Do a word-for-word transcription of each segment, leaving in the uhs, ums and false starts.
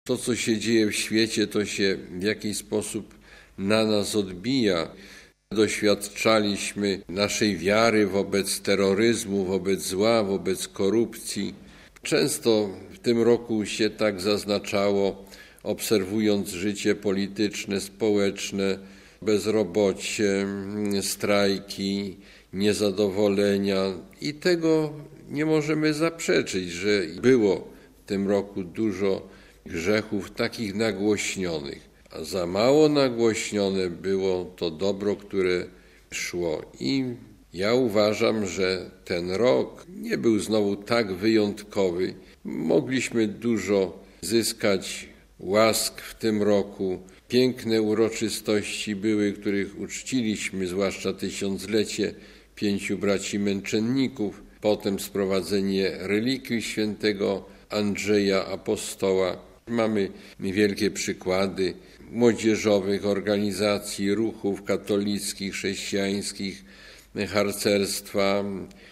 To, co się dzieje w świecie, to się w jakiś sposób na nas odbija. Doświadczaliśmy naszej wiary wobec terroryzmu, wobec zła, wobec korupcji. Często w tym roku się tak zaznaczało, obserwując życie polityczne, społeczne, bezrobocie, strajki, niezadowolenia i tego nie możemy zaprzeczyć, że było w tym roku dużo grzechów takich nagłośnionych, a za mało nagłośnione było to dobro, które szło. I ja uważam, że ten rok nie był znowu tak wyjątkowy. Mogliśmy dużo zyskać łask w tym roku. Piękne uroczystości były, których uczciliśmy, zwłaszcza tysiąclecie pięciu braci męczenników, potem sprowadzenie relikwii świętego Andrzeja Apostoła. Mamy wielkie przykłady młodzieżowych organizacji, ruchów katolickich, chrześcijańskich, harcerstwa.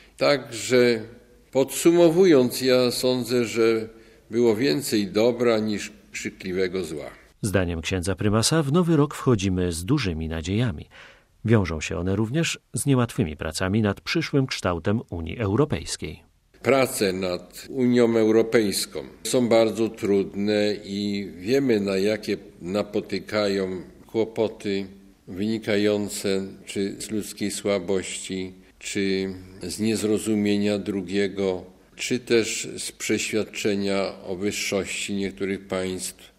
Także podsumowując, ja sądzę, że było więcej dobra niż krzykliwego zła. Zdaniem księdza prymasa w nowy rok wchodzimy z dużymi nadziejami. Wiążą się one również z niełatwymi pracami nad przyszłym kształtem Unii Europejskiej. Prace nad Unią Europejską są bardzo trudne i wiemy, na jakie napotykają kłopoty wynikające czy z ludzkiej słabości, czy z niezrozumienia drugiego, czy też z przeświadczenia o wyższości niektórych państw.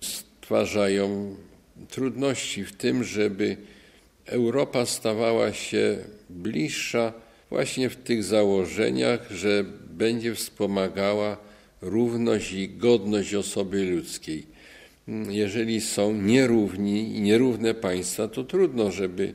Stwarzają trudności w tym, żeby Europa stawała się bliższa właśnie w tych założeniach, że będzie wspomagała równość i godność osoby ludzkiej. Jeżeli są nierówni i nierówne państwa, to trudno, żeby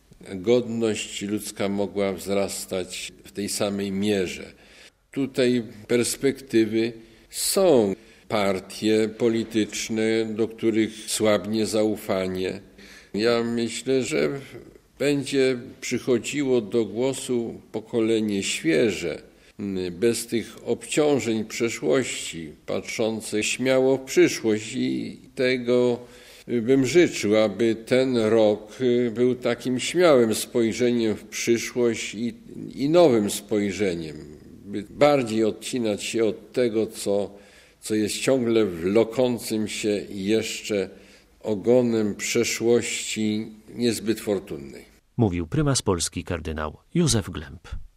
godność ludzka mogła wzrastać w tej samej mierze. Tutaj perspektywy są. Partie polityczne, do których słabnie zaufanie. Ja myślę, że będzie przychodziło do głosu pokolenie świeże, bez tych obciążeń przeszłości, patrzące śmiało w przyszłość i tego bym życzył, aby ten rok był takim śmiałym spojrzeniem w przyszłość i, i nowym spojrzeniem, by bardziej odcinać się od tego, co co jest ciągle wlokącym się jeszcze ogonem przeszłości niezbyt fortunnej. Mówił prymas Polski kardynał Józef Glemp.